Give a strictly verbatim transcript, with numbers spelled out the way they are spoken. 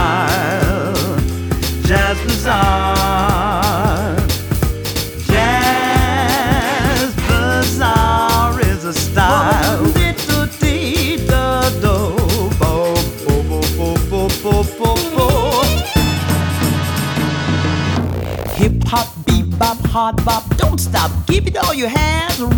style. Jazz Bazaar. Jazz Bazaar is a style. Hip hop, bebop, hard bop, don't stop, give it all you have.